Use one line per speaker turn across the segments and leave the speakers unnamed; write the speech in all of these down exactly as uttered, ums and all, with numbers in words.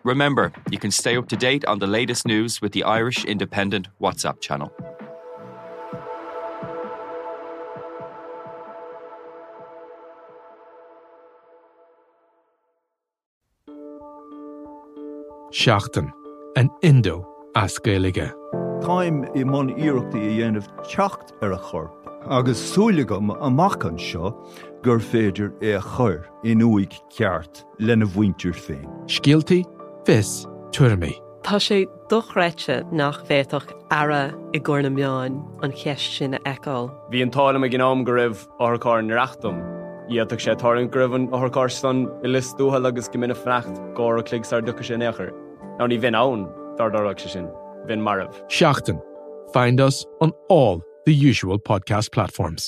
Remember, you can stay up to date on the latest news with the Irish Independent WhatsApp channel.
Seachtain, an Indo as Gaeilge.
Táim I mon iireachta I dhéanamh teacht ar a chorp, agus súlagam amachchan seo gur féidir é a chur in uig ceart lena bhaintir féin.
Scialtaí, fis, tuirmí.
Tá sé dochreite nach bhéadach ara I gcóir na meáin an cheist sin a eáil.
Bhí an tálam a gnám go raibh áthacáir na reachtam. Iadach sé táirn gribhann áthacáir san I lis dúthal agus go minic freacht gcóir a clig sar ducha sin éachair. Ná ní bhín ann dar darach sé sin. Vin Marav.
Seachtain. Find us on all the usual podcast platforms.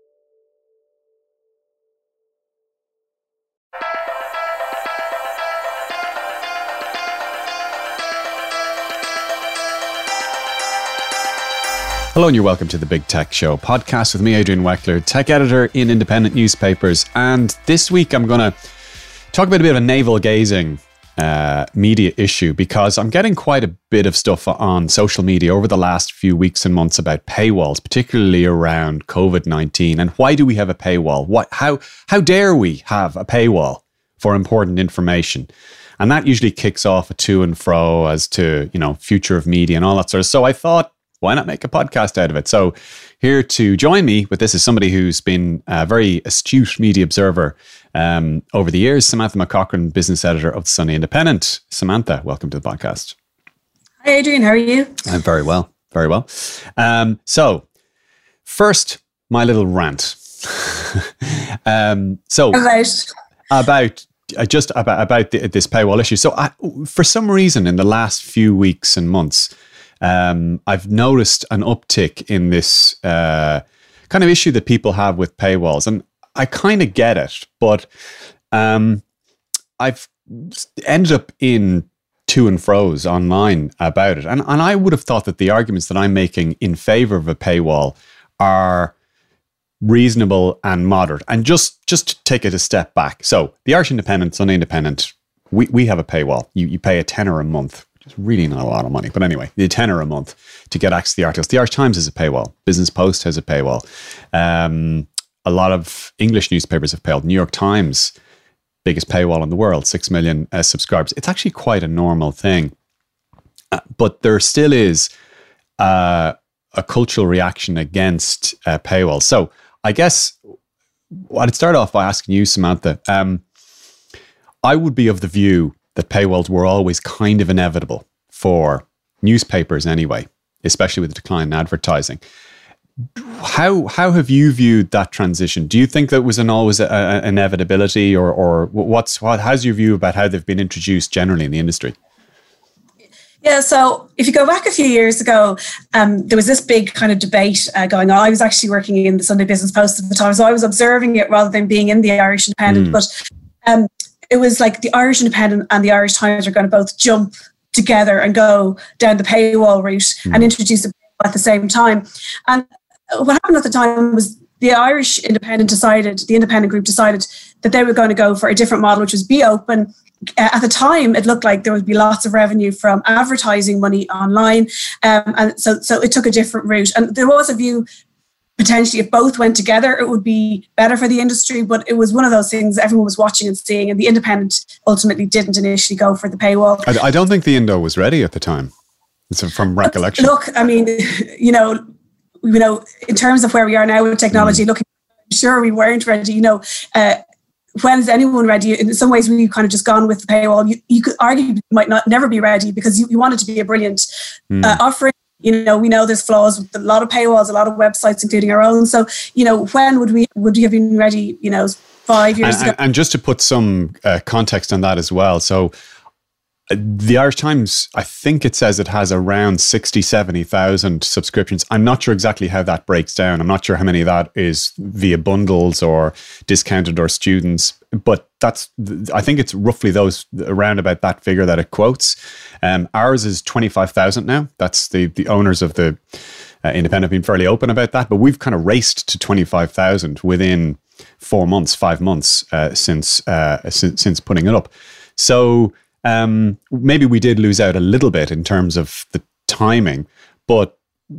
Hello and you're welcome to the Big Tech Show podcast with me, Adrian Weckler, tech editor in independent newspapers. And this week I'm going to talk about a bit of a navel-gazing Uh, media issue because I'm getting quite a bit of stuff on social media over the last few weeks and months about paywalls, particularly around COVID nineteen. And why do we have a paywall? What, how, how dare we have a paywall for important information? And that usually kicks off a to and fro as to, you know, future of media and all that sort of. So I thought, why not make a podcast out of it? So here to join me with this is somebody who's been a very astute media observer um, over the years, Samantha McCaughrean, business editor of the Sunday Independent. Samantha, welcome to the podcast.
Hi, Adrian. How are you?
I'm very well. Very well. Um, so first, my little rant. um, so
about,
about uh, just about, about the, this paywall issue. So I, for some reason in the last few weeks and months, Um, I've noticed an uptick in this uh, kind of issue that people have with paywalls. And I kind of get it, but um, I've ended up in to and fro's online about it. And, and I would have thought that the arguments that I'm making in favor of a paywall are reasonable and moderate. And just, just to take it a step back. So the Irish Independent, Sunday Independent, we, we have a paywall. You, you pay a tenner a month. It's really not a lot of money. But anyway, the tenner a month to get access to the articles. The Irish Times has a paywall. Business Post has a paywall. Um, a lot of English newspapers have paywall. New York Times, biggest paywall in the world, six million uh, subscribers. It's actually quite a normal thing. Uh, but there still is uh, a cultural reaction against uh, paywalls. So I guess I'd start off by asking you, Samantha, um, I would be of the view that paywalls were always kind of inevitable for newspapers anyway, especially with the decline in advertising. How how have you viewed that transition? Do you think that was an always a, a, an inevitability, or or what's what? How's your view about how they've been introduced generally in the industry?
Yeah, so if you go back a few years ago, um, there was this big kind of debate uh, going on. I was actually working in the Sunday Business Post at the time, so I was observing it rather than being in the Irish Independent. Mm. But um, it was like the Irish Independent and the Irish Times are going to both jump together and go down the paywall route mm. and introduce it at the same time. And what happened at the time was the Irish Independent decided, the independent group decided that they were going to go for a different model, which was be open. Uh, at the time, it looked like there would be lots of revenue from advertising money online. Um, and so, so it took a different route. And there was a view potentially if both went together, it would be better for the industry. But it was one of those things everyone was watching and seeing, and the Independent ultimately didn't initially go for the paywall.
I, I don't think the Indo was ready at the time. It's from recollection.
Look, I mean, you know, you know, in terms of where we are now with technology, mm. look, I'm sure we weren't ready. You know, uh, when is anyone ready? In some ways, we've kind of just gone with the paywall. You, you could argue you might not never be ready because you, you want it to be a brilliant mm. uh, offering. You know, we know there's flaws with a lot of paywalls, a lot of websites, including our own. So, you know, when would we would we have been ready? You know, five years
and,
ago.
And just to put some uh, context on that as well. So, uh, the Irish Times, I think it says it has around sixty, seventy thousand subscriptions. I'm not sure exactly how that breaks down. I'm not sure how many of that is via bundles or discounted or students. But that's, I think it's roughly those around about that figure that it quotes. Um, ours is twenty-five thousand now. That's the the owners of the uh, Independent have been fairly open about that. But we've kind of raced to twenty-five thousand within four months, five months uh, since, uh, since since putting it up. So um, maybe we did lose out a little bit in terms of the timing, but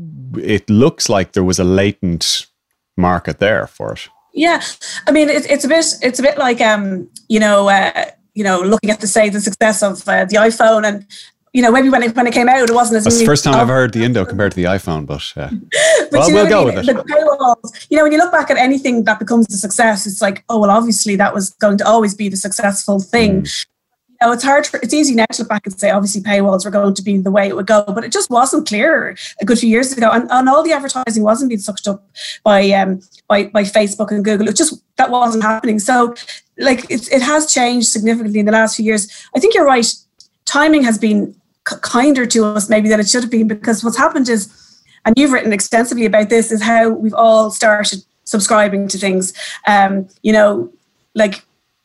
it looks like there was a latent market there for it.
Yeah, I mean, it, it's a bit, it's a bit like, um, you know, uh, you know, looking at the say the success of uh, the iPhone, and you know, maybe when it when it came out, it wasn't as.
That's the first time I've heard the Indo compared to the iPhone, but, uh,
but
well, we'll go I mean? with it.
The paywalls, you know, when you look back at anything that becomes a success, it's like, oh well, obviously that was going to always be the successful thing. Mm. You know, it's hard. For, it's easy now to look back and say, obviously, paywalls were going to be the way it would go, but it just wasn't clear a good few years ago, and, and all the advertising wasn't being sucked up by um by by Facebook and Google. It just that wasn't happening. So, like, it it has changed significantly in the last few years. I think you're right. Timing has been k- kinder to us maybe than it should have been, because what's happened is, and you've written extensively about this, is how we've all started subscribing to things. Um, you know, like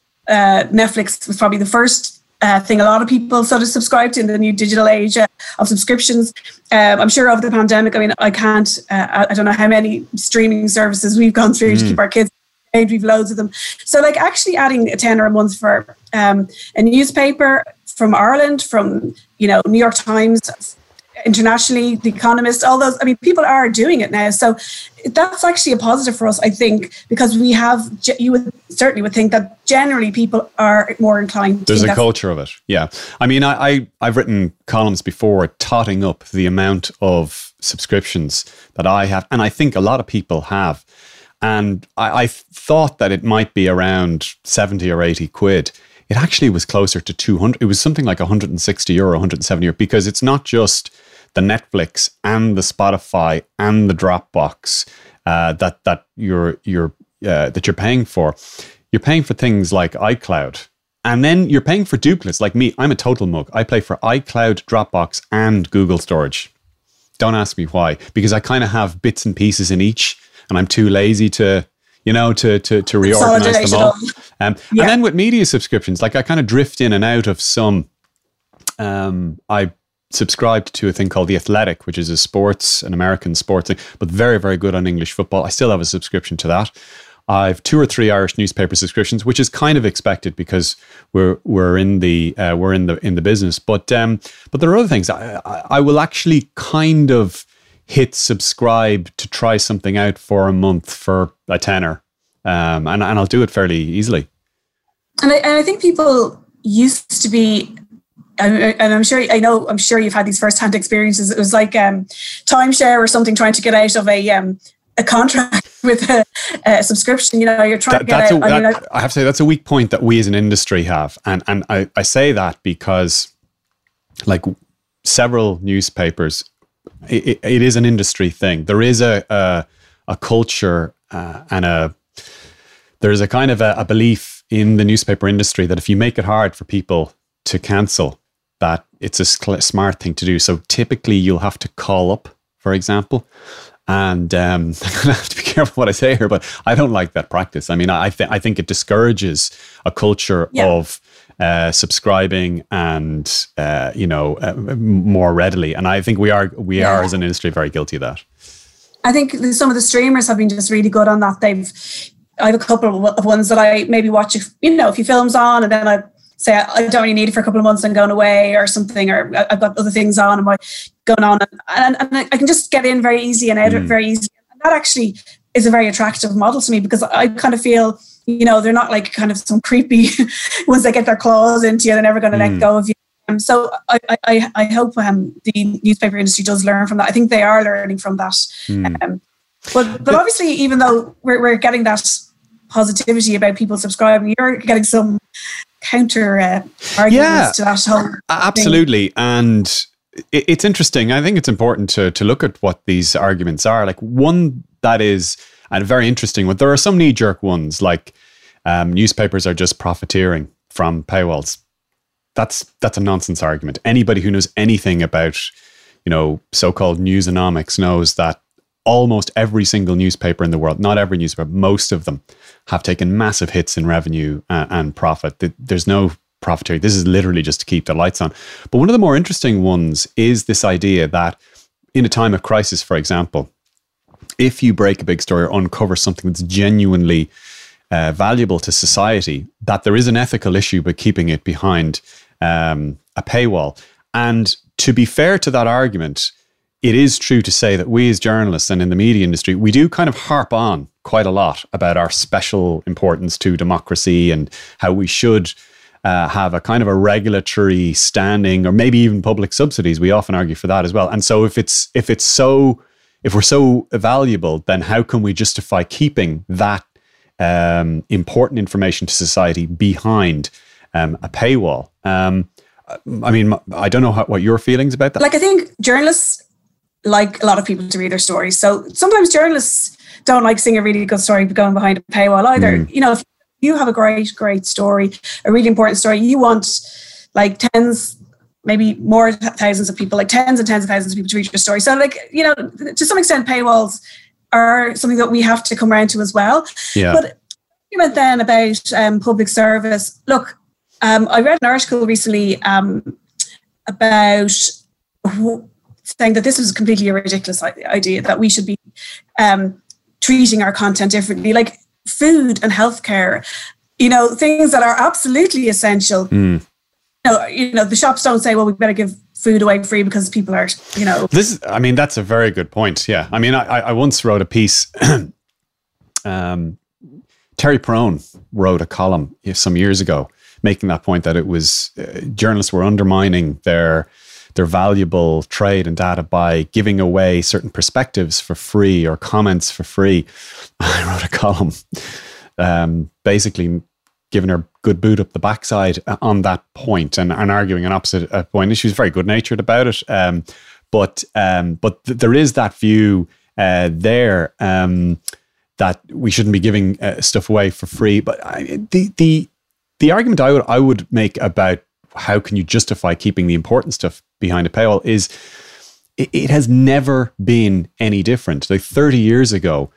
uh, Netflix was probably the first Uh, thing a lot of people sort of subscribe to in the new digital age uh, of subscriptions. Um, I'm sure over the pandemic, I mean, I can't, uh, I don't know how many streaming services we've gone through mm. to keep our kids paid. We've loads of them. So like actually adding a tenner a month for um, a newspaper from Ireland, from, you know, New York Times, internationally, The Economist, all those, I mean, people are doing it now. So that's actually a positive for us, I think, because we have, you would certainly would think that generally people are more inclined to.
There's a culture of it. Yeah. I mean, I, I, I've written columns before totting up the amount of subscriptions that I have. And I think a lot of people have. And I, I thought that it might be around seventy or eighty quid. It actually was closer to two hundred. It was something like one hundred sixty euro, one hundred seventy euro, because it's not just the Netflix and the Spotify and the Dropbox uh, that that you're you're uh, that you're paying for. You're paying for things like iCloud, and then you're paying for duplicates. Like me, I'm a total mug. I pay for iCloud, Dropbox, and Google Storage. Don't ask me why, because I kind of have bits and pieces in each, and I'm too lazy to, you know, to to to reorganize them all. Um, yeah. And then with media subscriptions, like I kind of drift in and out of some. Um, I subscribed to a thing called The Athletic, which is a sports, an American sports thing, but very, very good on English football. I still have a subscription to that. I've two or three Irish newspaper subscriptions, which is kind of expected because we're we're in the uh, we're in the in the business. But um, but there are other things. I, I, I will actually kind of hit subscribe to try something out for a month for a tenner, um, and and I'll do it fairly easily.
And I, and I think people used to be. And I'm sure I know. I'm sure you've had these first-hand experiences. It was like um, timeshare or something, trying to get out of a um, a contract with a, a subscription. You know, you're trying that, to get out.
A,
I, mean,
that, I have to say that's a weak point that we as an industry have, and and I, I say that because, like several newspapers, it, it is an industry thing. There is a a, a culture uh, and a there is a kind of a, a belief in the newspaper industry that if you make it hard for people to cancel, that it's a smart thing to do. So typically you'll have to call up, for example, and um, I'm going to have to be careful what I say here, but I don't like that practice. I mean, I, th- I think it discourages a culture yeah. of uh, subscribing and, uh, you know, uh, more readily. And I think we are, we yeah. are as an industry very guilty of that.
I think some of the streamers have been just really good on that. They've, I have a couple of ones that I maybe watch, you know, a few films on, and then I say I don't really need it for a couple of months and going away or something, or I've got other things on and my going on, and, and I can just get in very easy and out mm. very easy. And that actually is a very attractive model to me, because I kind of feel, you know, they're not like kind of some creepy once they get their claws into you, they're never going to mm. let go of you. Um, so I, I, I hope um, the newspaper industry does learn from that. I think they are learning from that. Mm. Um, but but obviously, even though we're we're getting that positivity about people subscribing, you're getting some counter uh, arguments
yeah,
to that whole
absolutely
thing.
And it, it's interesting. I think it's important to to look at what these arguments are. Like one that is and very interesting one. There are some knee-jerk ones, like um, newspapers are just profiteering from paywalls. That's that's a nonsense argument. Anybody who knows anything about, you know, so-called newsonomics knows that almost every single newspaper in the world, not every newspaper, most of them have taken massive hits in revenue uh, and profit. There's no profiteering. This is literally just to keep the lights on. But one of the more interesting ones is this idea that in a time of crisis, for example, if you break a big story or uncover something that's genuinely uh, valuable to society, that there is an ethical issue by keeping it behind um, a paywall. And to be fair to that argument, it is true to say that we as journalists and in the media industry, we do kind of harp on quite a lot about our special importance to democracy and how we should uh, have a kind of a regulatory standing, or maybe even public subsidies. We often argue for that as well. And so if it's if it's so if we're so valuable, then how can we justify keeping that um, important information to society behind um, a paywall? Um, I mean, I don't know how, what your feelings about that.
Like, I think journalists like a lot of people to read their stories. So sometimes journalists don't like seeing a really good story going behind a paywall either. Mm. You know, if you have a great, great story, a really important story, you want like tens, maybe more thousands of people, like tens and tens of thousands of people to read your story. So like, you know, to some extent, paywalls are something that we have to come around to as well.
Yeah.
But you meant then about um, public service. Look, um, I read an article recently um, about who, saying that this is completely a ridiculous idea, that we should be um, treating our content differently, like food and healthcare, you know, things that are absolutely essential.
Mm.
You know, you know, the shops don't say, well, we better give food away free because people are, you know.
This is, I mean, that's a very good point. Yeah. I mean, I, I once wrote a piece, um, Terry Perone wrote a column some years ago making that point, that it was uh, journalists were undermining their their valuable trade and data by giving away certain perspectives for free or comments for free. I wrote a column um, basically giving her good boot up the backside on that point and, and arguing an opposite uh, point. And she was very good-natured about it. Um, but um, but th- there is that view uh, there um, that we shouldn't be giving uh, stuff away for free. But I, the the the argument I would I would make about how can you justify keeping the important stuff behind a paywall is it, it has never been any different. Like thirty years ago,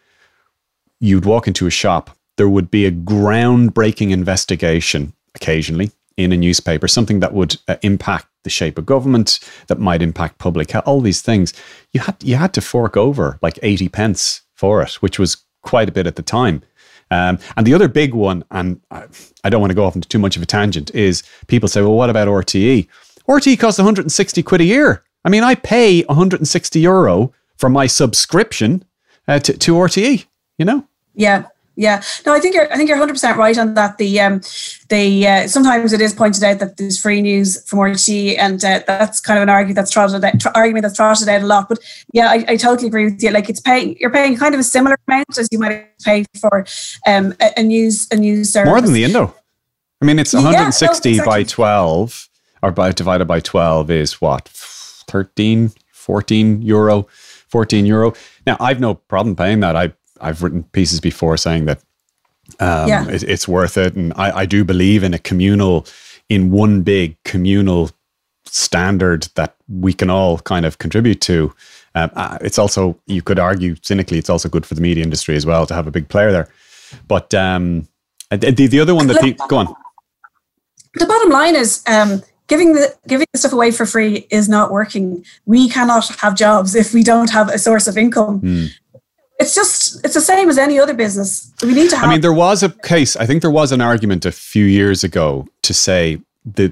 you'd walk into a shop, there would be a groundbreaking investigation occasionally in a newspaper, something that would uh, impact the shape of government, that might impact public health, all these things. You had you had to fork over like eighty pence for it, which was quite a bit at the time. Um, and the other big one, and I, I don't want to go off into too much of a tangent, is people say, well, what about R T E? R T E costs one hundred sixty quid a year. I mean, I pay one hundred sixty euro for my subscription uh, to, to R T E, you know?
Yeah. Yeah, no, I think you're. I think you're one hundred percent right on that. The um, the uh, sometimes it is pointed out that there's free news from R T E, and uh, that's kind of an argument that's trotted out, tr- argument that's trotted out a lot. But yeah, I, I totally agree with you. Like it's paying, you're paying kind of a similar amount as you might pay for um, a, a news a news service.
More than the Indo. I mean, it's one hundred sixty
yeah, no, exactly.
by twelve, or by divided by twelve is what, thirteen, fourteen euro, fourteen euro. Now I've no problem paying that. I. I've written pieces before saying that um,
yeah.
it, it's worth it. And I, I do believe in a communal, in one big communal standard that we can all kind of contribute to. Um, it's also, you could argue cynically, it's also good for the media industry as well to have a big player there. But um, the, the other one that people, go on.
The bottom line is um, giving the giving the stuff away for free is not working. We cannot have jobs if we don't have a source of income. Mm. It's just, it's the same as any other business. We need to have...
I mean, there was a case, I think there was an argument a few years ago to say that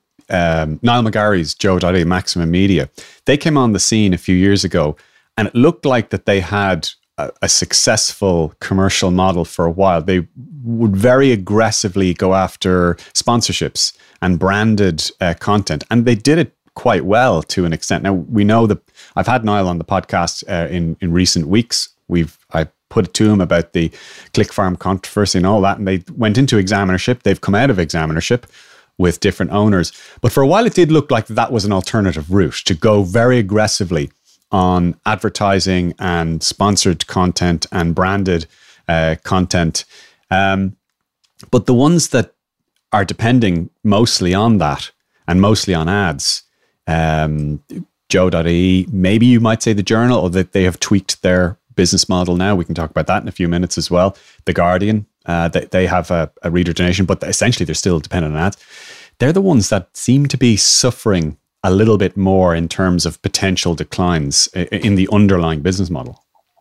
um, Niall McGarry's Joe dot I E, Maximum Media, they came on the scene a few years ago and it looked like that they had a, a successful commercial model for a while. They would very aggressively go after sponsorships and branded uh, content, and they did it quite well to an extent. Now, we know that I've had Niall on the podcast uh, in, in recent weeks. We've I put it to him about the Click Farm controversy and all that, and they went into examinership. They've come out of examinership with different owners. But for a while, it did look like that was an alternative route to go very aggressively on advertising and sponsored content and branded uh, content. Um, but the ones that are depending mostly on that and mostly on ads, um, Joe dot I E, maybe you might say the Journal, or that they have tweaked their business model now. We can talk about that in a few minutes as well. The Guardian, uh, they, they have a, a reader donation, but essentially they're still dependent on ads. They're the ones that seem to be suffering a little bit more in terms of potential declines in the underlying business model.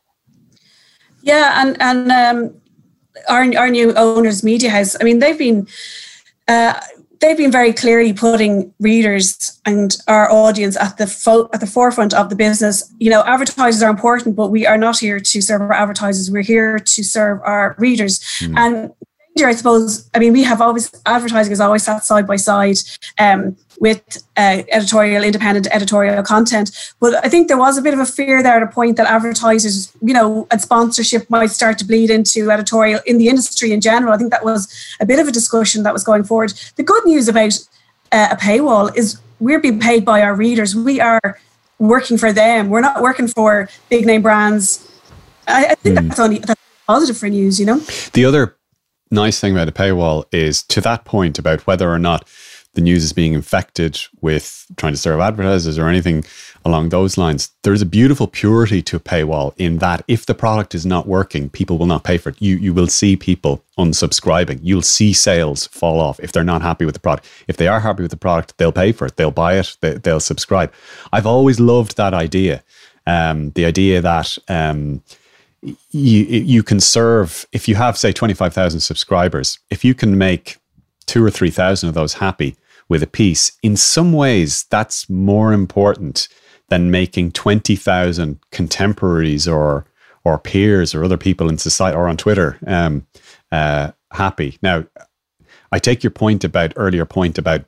Yeah, and and um, our our new owners, Media House. I mean, they've been. Uh, they've been very clearly putting readers and our audience at the fo- at the forefront of the business. You know, advertisers are important, but we are not here to serve our advertisers. We're here to serve our readers. Mm. And I suppose, I mean, we have always, advertising has always sat side by side um, with uh, editorial, independent editorial content. But I think there was a bit of a fear there at a point that advertisers, you know, and sponsorship might start to bleed into editorial in the industry in general. I think that was a bit of a discussion that was going forward. The good news about uh, a paywall is we're being paid by our readers. We are working for them. We're not working for big name brands. I, I think mm. that's only that's positive for news, you know.
The other nice thing about a paywall is, to that point about whether or not the news is being infected with trying to serve advertisers or anything along those lines, there's a beautiful purity to a paywall in that if the product is not working, people will not pay for it. You you will see people unsubscribing. You'll see sales fall off if they're not happy with the product. If they are happy with the product, they'll pay for it. They'll buy it. They, they'll subscribe. I've always loved that idea. Um, the idea that um, you you can serve, if you have, say, twenty-five thousand subscribers, if you can make two or three thousand of those happy with a piece, in some ways that's more important than making twenty thousand contemporaries or or peers or other people in society or on Twitter um, uh, happy. Now, I take your point about earlier point about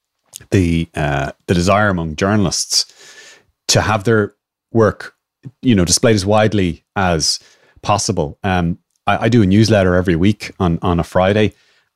the uh, the desire among journalists to have their work, you know, displayed as widely as possible. Um, I, I do a newsletter every week on on a Friday,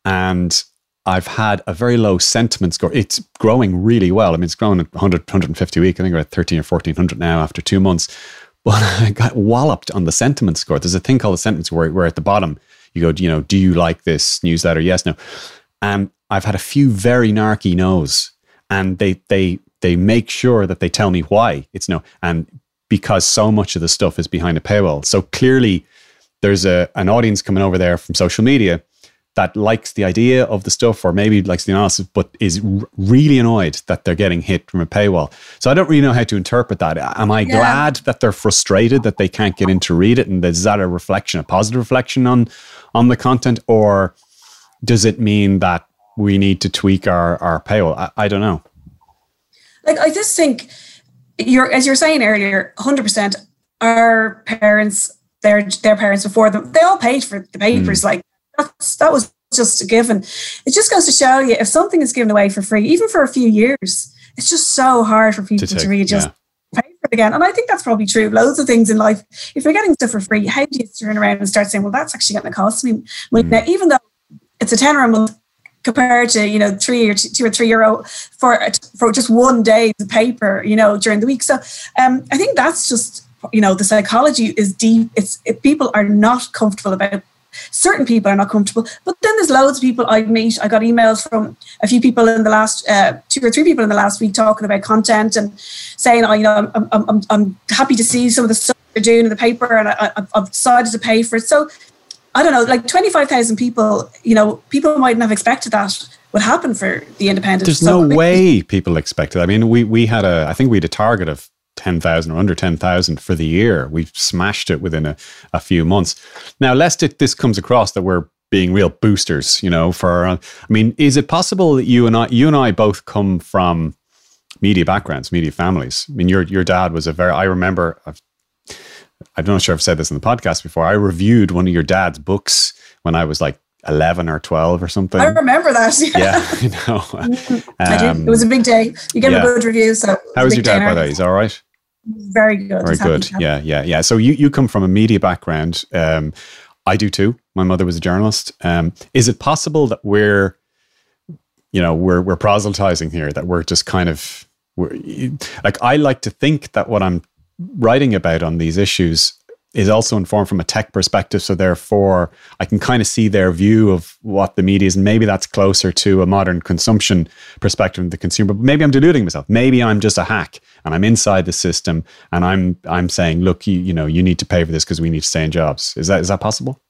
and I've had a very low sentiment score. It's growing really well. I mean, it's grown at one hundred, one hundred fifty a week. I think we're at thirteen or fourteen hundred now after two months. But I got walloped on the sentiment score. There's a thing called the sentiment score where, where at the bottom you go, you know, do you like this newsletter? Yes, no. And I've had a few very narky no's, and they they they make sure that they tell me why it's no. And because so much of the stuff is behind a paywall. So clearly there's a an audience coming over there from social media that likes the idea of the stuff, or maybe likes the analysis, but is r- really annoyed that they're getting hit from a paywall. So I don't really know how to interpret that. Am I yeah. glad that they're frustrated that they can't get in to read it? And is that a reflection, a positive reflection on, on the content? Or does it mean that we need to tweak our, our paywall? I, I don't know.
Like, I just think, you're, as you were saying earlier, one hundred percent our parents, their, their parents before them, they all paid for the papers. Mm. Like, That's, that was just a given. It just goes to show you, if something is given away for free, even for a few years, it's just so hard for people to, take, to really just yeah. pay for it again. And I think that's probably true. Loads of things in life, if you're getting stuff for free, how do you turn around and start saying, well, that's actually going to cost me money? Mm. Now, even though it's a tenner a month compared to, you know, three or two, two or three euro for, for just one day of paper, you know, during the week. So um, I think that's just, you know, the psychology is deep. It's it, people are not comfortable about certain people are not comfortable, but then there's loads of people I meet. I got emails from a few people in the last uh, two or three people in the last week talking about content and saying, "Oh, you know, I'm I'm I'm, I'm happy to see some of the stuff they're doing in the paper, and I, I've decided to pay for it." So I don't know, like twenty-five thousand people. You know, people mightn't have expected that would happen for the Independent.
There's
so
no way people expected. I mean, we we had a I think we had a target of ten thousand or under ten thousand for the year. We've smashed it within a, a few months. Now, lest it, this comes across that we're being real boosters, you know, for, uh, I mean, is it possible that you and I, you and I both come from media backgrounds, media families? I mean, your, your dad was a very, I remember, I've, I'm not sure if I've said this in the podcast before. I reviewed one of your dad's books when I was like eleven or twelve or something.
I remember that. Yeah,
yeah you know. Um,
I do. It was a big day. You gave yeah. a good review. So
how was your dad, by the way? He's all right?
Very good.
Very good. Yeah, yeah, yeah. So you, you come from a media background. Um, I do too. My mother was a journalist. Um, is it possible that we're, you know, we're we're proselytizing here? That we're just kind of, we're, like, I like to think that what I'm writing about on these issues is also informed from a tech perspective. So therefore, I can kind of see their view of what the media is. And maybe that's closer to a modern consumption perspective of the consumer. But maybe I'm deluding myself. Maybe I'm just a hack and I'm inside the system and I'm I'm saying, look, you, you know, you need to pay for this because we need to stay in jobs. Is that is that possible?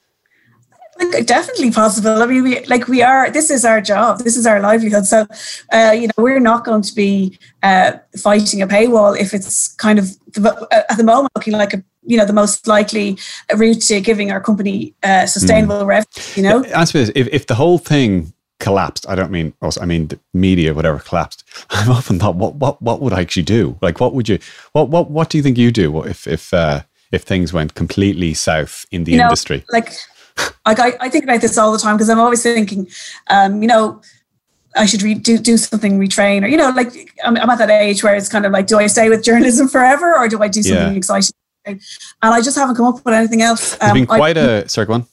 Like, definitely possible. I mean, we like we are. This is our job. This is our livelihood. So, uh, you know, we're not going to be uh, fighting a paywall if it's kind of at the moment looking like a, you know, the most likely route to giving our company uh, sustainable mm. revenue. You know,
answer this: if if the whole thing collapsed, I don't mean us, I mean the media, whatever collapsed, I've often thought, what what what would I actually do? Like, what would you, what what what do you think you do if if uh, if things went completely south in the
you know,
industry?
Like, like I, I think about this all the time because I'm always thinking, um, you know, I should re- do do something, retrain, or you know, like I'm, I'm at that age where it's kind of like, do I stay with journalism forever or do I do something
Yeah.
exciting? And I just haven't come up with anything else. Um,
There's been quite
I,
a sorry, go on.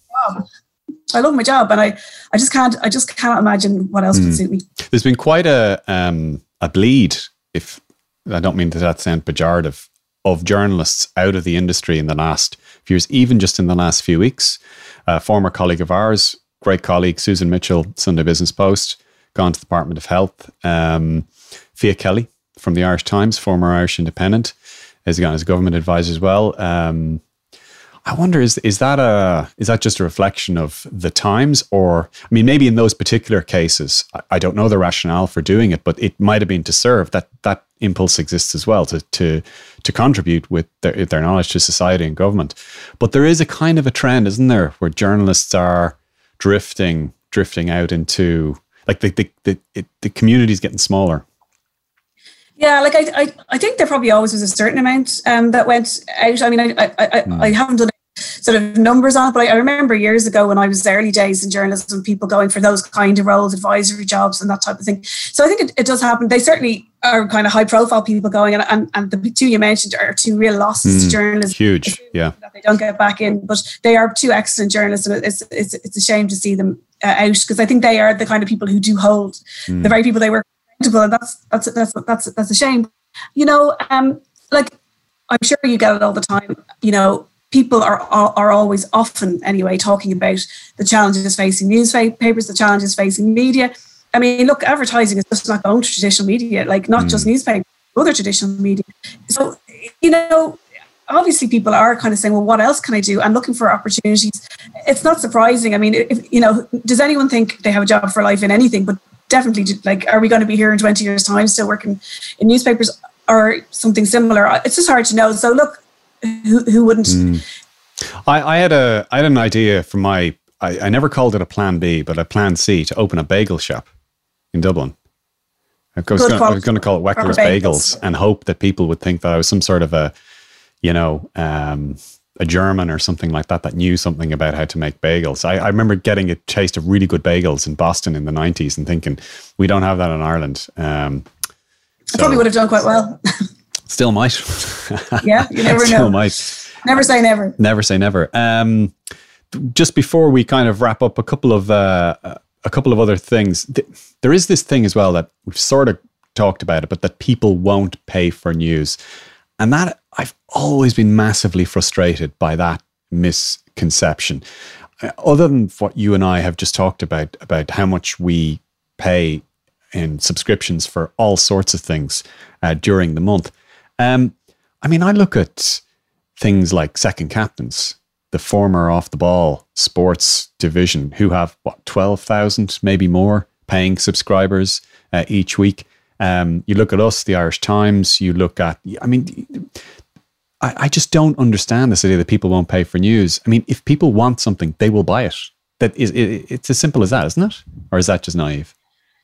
I love my job, and I, I just can't, I just can't imagine what else
Mm.
would suit me.
There's been quite a um, a bleed, if I don't mean to that sound pejorative, of journalists out of the industry in the last few years, even just in the last few weeks. A former colleague of ours, great colleague, Susan Mitchell, Sunday Business Post, gone to the Department of Health. Um, Fia Kelly from the Irish Times, former Irish Independent, has gone as a government advisor as well. Um, I wonder, is is that a is that just a reflection of the times, or I mean, maybe in those particular cases, I, I don't know the rationale for doing it, but it might have been to serve that that impulse exists as well to to to contribute with their their knowledge to society and government. But there is a kind of a trend, isn't there, where journalists are drifting drifting out into like the the the, it, the community is getting smaller.
Yeah, like I, I, I think there probably always was a certain amount um, that went out. I mean, I, I, I,
Mm.
I haven't done sort of numbers on it, but I, I remember years ago when I was early days in journalism, people going for those kind of roles, advisory jobs, and that type of thing. So I think it, it does happen. They certainly are kind of high-profile people going, and and, and the two you mentioned are two real losses
Mm.
to journalism.
Huge, yeah.
That they don't get back in, but they are two excellent journalists, and it's it's it's a shame to see them uh, out because I think they are the kind of people who do hold
Mm.
the very people they work with, and that's that's that's that's that's a shame. You know, um, like I'm sure you get it all the time. You know, people are are always often anyway talking about the challenges facing newspapers, the challenges facing media. I mean, look, advertising is just not going to traditional media, like not
Mm.
just newspapers, other traditional media. So, you know, obviously people are kind of saying, well, what else can I do? And looking for opportunities. It's not surprising. I mean, if, you know, does anyone think they have a job for life in anything? But definitely, like, are we going to be here in twenty years' time still working in newspapers or something similar? It's just hard to know. So look, who, who wouldn't?
Mm. I, I had a I had an idea for my I, I never called it a plan B, but a plan C to open a bagel shop in Dublin. I was,
Good
gonna, I
quality,
was going to call it Weckler's
proper
Bagels.
bagels.
and hope that people would think that I was some sort of a, you know, um, a German or something like that that knew something about how to make bagels. I, I remember getting a taste of really good bagels in Boston in the nineties and thinking, we don't have that in Ireland. Um,
I probably would have done quite well.
Still might.
Yeah, you never
Still
know.
might.
Never say never.
Never say never. Um, just before we kind of wrap up, a couple of uh, a couple of other things. There is this thing as well that we've sort of talked about it, but that people won't pay for news, and that I've always been massively frustrated by that misconception. Other than what you and I have just talked about, about how much we pay in subscriptions for all sorts of things uh, during the month. Um, I mean, I look at things like Second Captains, the former Off the Ball sports division, who have, what, twelve thousand, maybe more, paying subscribers uh, each week. Um, you look at us, the Irish Times, you look at, I mean, I, I just don't understand this idea that people won't pay for news. I mean, if people want something, they will buy it. That is, it, it's as simple as that, isn't it? Or is that just naive?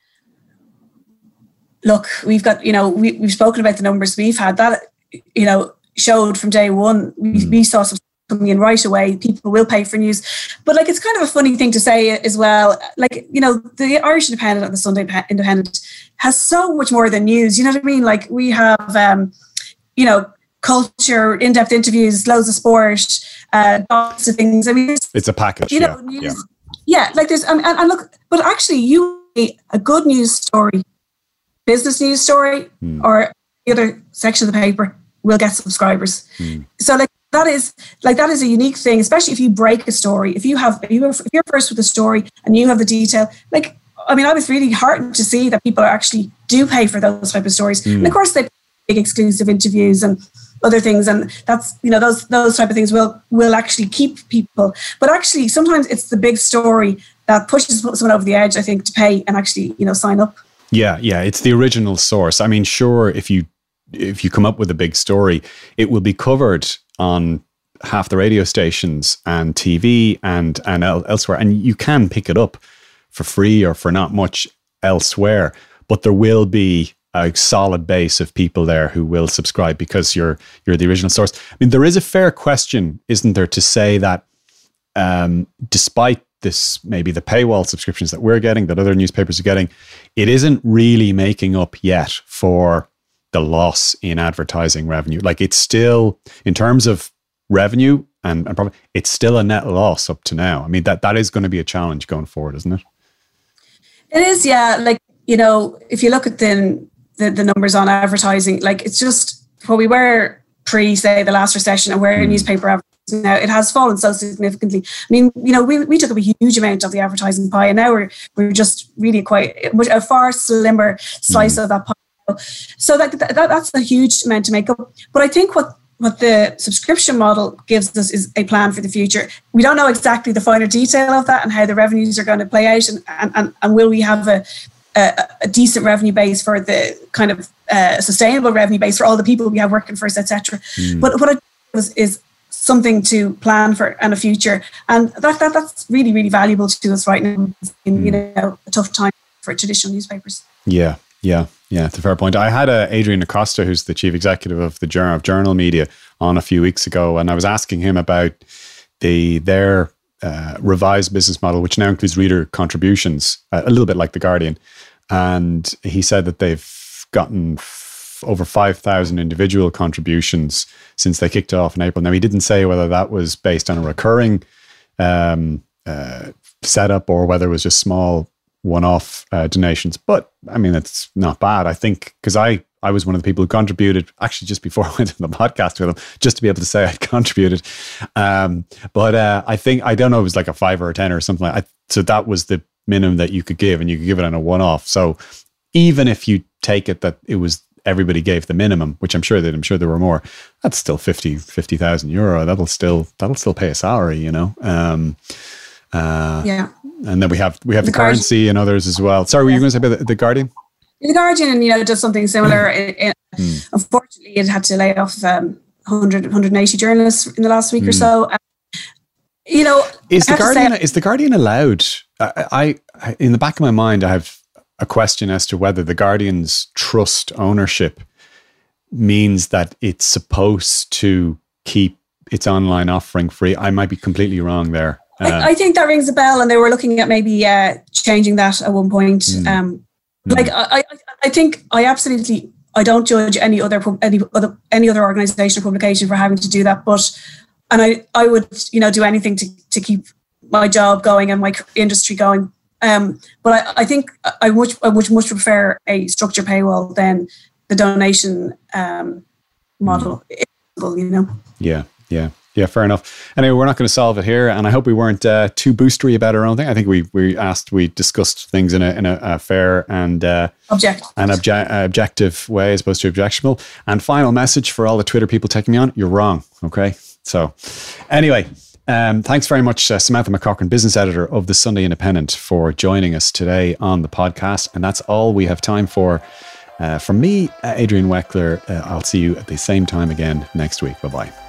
Look, we've got, you know, we, we've spoken about the numbers we've had. That, you know, showed from day one. We,
Mm.
we saw some coming in right away. People will pay for news. But, like, it's kind of a funny thing to say as well. Like, you know, the Irish Independent and the Sunday Independent has so much more than news. You know what I mean? Like, we have, um, you know, culture, in-depth interviews, loads of sport, uh, lots of things. I mean, it's,
It's a package.
you know,
yeah,
news,
yeah.
yeah, like there's, and, and, and look, but actually, you a good news story, business news story,
Mm.
or the other section of the paper will get subscribers.
Mm.
So, like, that is like that is a unique thing, especially if you break a story. If you have, if, you have, if you're first with a story and you have the detail, like, I mean, I was really heartened to see that people actually do pay for those type of stories,
Mm.
and of course they pay big exclusive interviews and other things, and that's, you know, those those type of things will will actually keep people. But actually, sometimes it's the big story that pushes someone over the edge, I think, to pay and actually, you know, sign up.
Yeah, yeah, it's the original source. I mean, sure, if you if you come up with a big story, it will be covered on half the radio stations and T V and and el- elsewhere, and you can pick it up for free or for not much elsewhere, but there will be a solid base of people there who will subscribe because you're you're the original source. I mean, there is a fair question, isn't there, to say that um, despite this, maybe the paywall subscriptions that we're getting, that other newspapers are getting, it isn't really making up yet for the loss in advertising revenue. Like, it's still, in terms of revenue and, and profit, it's still a net loss up to now. I mean, that that is going to be a challenge going forward, isn't it?
It is, yeah. Like, you know, if you look at the, the, the numbers on advertising, like, it's just what we were pre, say, the last recession and where mm. newspaper advertising now, it has fallen so significantly. I mean, you know, we, we took up a huge amount of the advertising pie, and now we're we're just really quite a far slimmer slice mm. of that pie. So that, that that's a huge amount to make up. But I think what what the subscription model gives us is a plan for the future. We don't know exactly the finer detail of that and how the revenues are going to play out, and and, and, and will we have a, a a decent revenue base for the kind of uh, sustainable revenue base for all the people we have working for us, et cetera. Mm. But what I was is something to plan for and a future, and that, that that's really really valuable to us right now in mm. you know a tough time for traditional newspapers.
Yeah, yeah, yeah. It's a fair point. I had uh, Adrian Acosta, who's the chief executive of the Journal of Journal Media, on a few weeks ago, and I was asking him about the their uh, revised business model, which now includes reader contributions, uh, a little bit like The Guardian. And he said that they've gotten f- over five thousand individual contributions since they kicked off in April. Now, he didn't say whether that was based on a recurring um, uh, setup or whether it was just small one-off uh, donations. But, I mean, it's not bad, I think, because I, I was one of the people who contributed, actually just before I went to the podcast with him, just to be able to say I'd contributed. Um, but uh, I think, I don't know, it was like a five or a ten or something like that. So that was the minimum that you could give, and you could give it on a one-off. So even if you take it that it was everybody gave the minimum, which I'm sure that I'm sure there were more, that's still fifty thousand euro. That'll still that'll still pay a salary, you know. Um, uh,
yeah. And
then we have we have the, the Currency and others as well. Sorry, were you going to say about the, the Guardian?
The Guardian, you know, does something similar. it, it, mm. Unfortunately, it had to lay off um, one hundred, one hundred eighty journalists in the last week mm. or so. Um, you know,
is the Guardian say, is the Guardian allowed? I, I, in the back of my mind, I have a question as to whether the Guardian's trust ownership means that it's supposed to keep its online offering free. I might be completely wrong there. Uh,
I, I think that rings a bell, and they were looking at maybe uh, changing that at one point. Mm, um, mm. Like I, I think I absolutely I don't judge any other any other any other organisation or publication for having to do that, but and I I would you know do anything to to keep my job going and my industry going. Um, but I, I think I much I would much prefer a structured paywall than the donation um, model. Mm. You know.
Yeah. Yeah. Yeah, fair enough. Anyway, we're not going to solve it here, and I hope we weren't uh, too boostery about our own thing. I think we we asked, we discussed things in a in a, a fair and uh,
Object.
an obje- uh, objective way, as opposed to objectionable. And final message for all the Twitter people taking me on: you're wrong. Okay. So, anyway, um, thanks very much, uh, Samantha McCaughrean, business editor of the Sunday Independent, for joining us today on the podcast. And that's all we have time for. Uh, from me, uh, Adrian Weckler. Uh, I'll see you at the same time again next week. Bye bye.